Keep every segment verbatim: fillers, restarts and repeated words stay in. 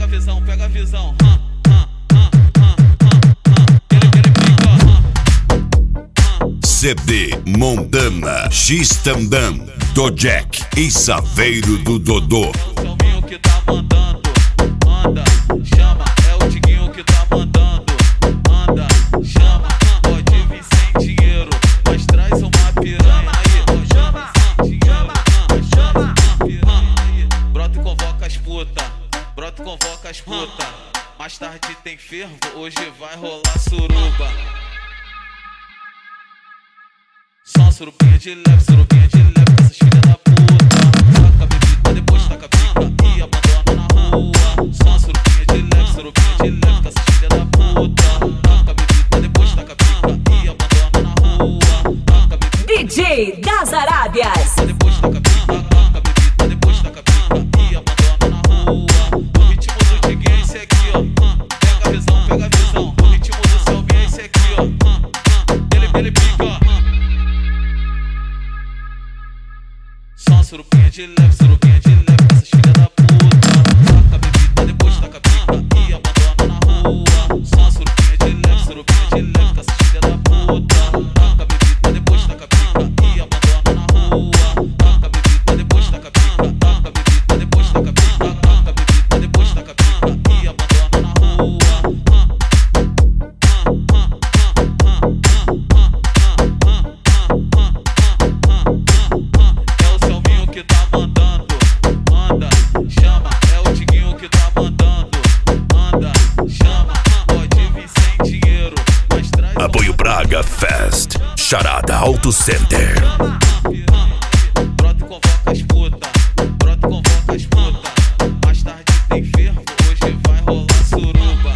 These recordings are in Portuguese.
visão, pega a visão. Hum, hum, hum, hum, hum, hum. Ele, ele fica. Hum, hum. C D Montana, X-Tandam, do Jack e Saveiro do Dodô. É o Selminho que tá mandando, anda, chama. É o Diguinho que tá mandando, anda, chama. Pode vir sem dinheiro, mas traz uma piranha aí. Chama, chama, chama, piranha aí. Brota e convoca as puta, brota e convoca as puta. Mais tarde tem fervo, hoje vai rolar suruba. Só surubinha de leve, surubinha de leve com essas filhas da puta. Taca a bebida, depois taca a pica e abandona na rua. Só surubinha de leve, surubinha de leve com essas filhas da puta. Taca a bebida, depois taca a pica e abandona na rua. Taca a bebida, D J das Arábias. depois taca a pica, taca a bebida, depois taca a pica e abandona na rua. O ritmo do Diguinho é esse aqui, ó. Pega a visão, pega a visão. O ritmo do Selminho é esse aqui, ó. Ele, ele pica. Só surubinha de leve, surubinha de leve com essas filhas da puta. Taca a bebida, depois taca a pica e abandona na rua. Só surubinha de leve, surubinha de leve com essas filhas da puta. Taca a bebida, depois taca a pica e abandona na rua. Taca a bebida, depois taca a pica. Taca a bebida, depois taca a pica. Taca a bebida, depois taca a pica e abandona na rua. Que tá mandando, anda, chama. É o Diguinho que tá mandando, anda, chama. Pode vir sem dinheiro, mas traz. Apoio Praga Fest, Charada Auto Center. Brota e convoca as puta, brota e convoca as puta. Mais tarde tem fervo, hoje vai rolar suruba.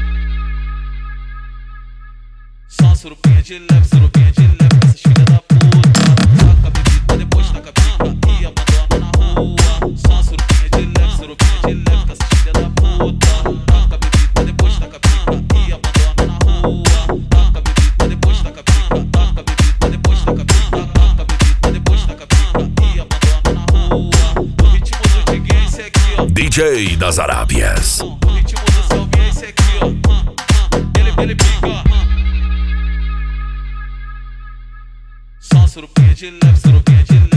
Só surubinha de leve, surubinha de leve com essas filhas da puta. Taca a bebida, depois taca a pica e abandona na rua. Só surubinha de leve, surubinha de leve com essas filhas da puta. Taca a bebida, depois taca a pica e abandona na rua. Taca a bebida, depois taca a pica. Taca a bebida, depois taca a pica. Taca a bebida, depois taca a pica e abandona na rua. O ritmo do Diguinho é esse aqui, ó. D J das Arábias. O ritmo do Selminho é esse aqui, ó. Ele, ele pica. Só surubinha de leve, surubinha de leve.